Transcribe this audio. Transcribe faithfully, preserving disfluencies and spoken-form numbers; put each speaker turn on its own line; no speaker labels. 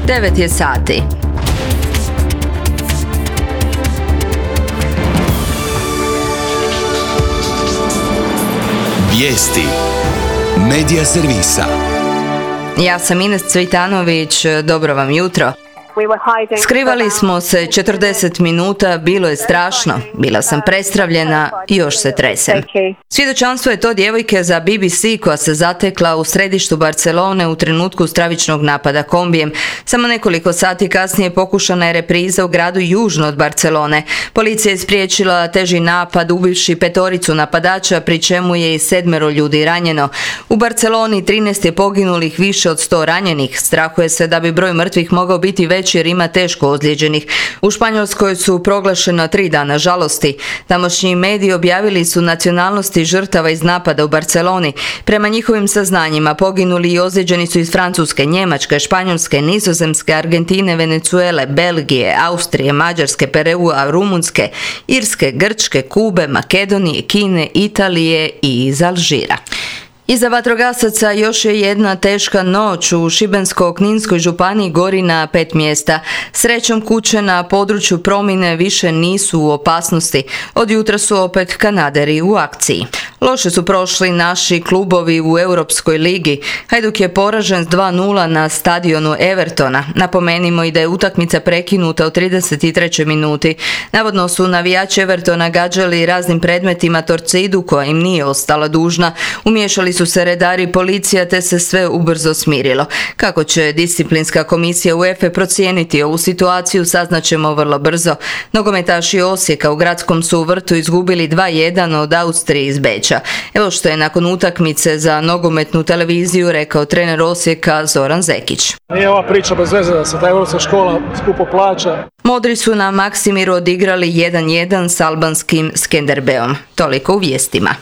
devet je sati.
Vijesti Medija servisa.
Ja sam Ines Cvitanović, dobro vam jutro. Skrivali smo se četrdeset minuta, bilo je strašno, bila sam prestravljena i još se tresem. Svjedočanstvo je to djevojke za B B C koja se zatekla u središtu Barcelone u trenutku stravičnog napada kombijem. Samo nekoliko sati kasnije pokušana je repriza u gradu južno od Barcelone. Policija je spriječila teži napad ubivši petoricu napadača, pri čemu je i sedmero ljudi ranjeno. U Barceloni trinaest je poginulih, više od sto ranjenih. Strahuje se da bi broj mrtvih mogao biti veći jer ima teško ozlijeđenih. U Španjolskoj su proglašena tri dana žalosti. Tamošnji mediji objavili su nacionalnosti žrtava iz napada u Barceloni. Prema njihovim saznanjima poginuli i ozlijeđeni su iz Francuske, Njemačke, Španjolske, Nizozemske, Argentine, Venezuele, Belgije, Austrije, Mađarske, Pereua, Rumunjske, Irske, Grčke, Kube, Makedonije, Kine, Italije i iz Alžira. Iza vatrogasaca još je jedna teška noć. U Šibensko-kninskoj županiji gori na pet mjesta. Srećom kuće na području Promine više nisu u opasnosti. Od jutra su opet kanaderi u akciji. Loše su prošli naši klubovi u Europskoj ligi. Hajduk je poražen s dva nula na stadionu Evertona. Napomenimo i da je utakmica prekinuta u trideset trećoj minuti. Navodno su navijači Evertona gađali raznim predmetima Torcidu koja im nije ostala dužna. Umiješali su se redari i policija te se sve ubrzo smirilo. Kako će disciplinska komisija UEFA procijeniti ovu situaciju saznaćemo vrlo brzo. Nogometaši Osijeka u gradskom su vrtu izgubili dva jedan od Austrije iz Beča. Evo što je nakon utakmice za nogometnu televiziju rekao trener Osijeka Zoran Zekić.
Nije ova priča bez veze da se ta europska škola skupo plaća.
Modri su na Maksimiru odigrali jedan jedan s albanskim Skenderbeom. Toliko u vijestima.